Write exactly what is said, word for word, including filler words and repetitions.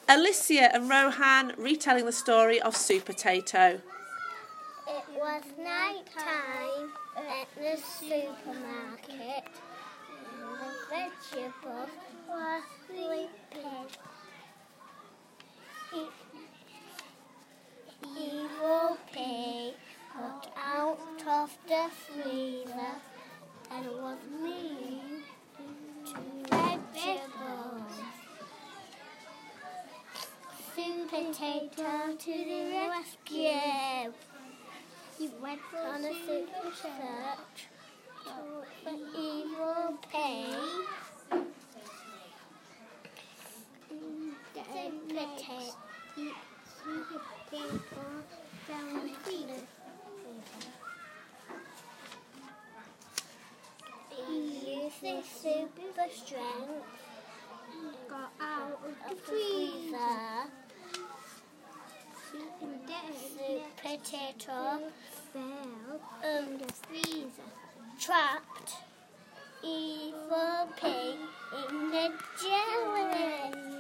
Alicia and Rohan retelling the story of Soup Potato. It was night time at the supermarket and the vegetables were sleeping. Evil Pig got out of the freezer and was mean to vegetables. Soup Potato to the rescue. He went on a super search for Evil Pig. Soup Potato found the freezer. He used his super strength and got out of the freezer. Soup Potato fell in the freezer, trapped Evil Pig in the jelly.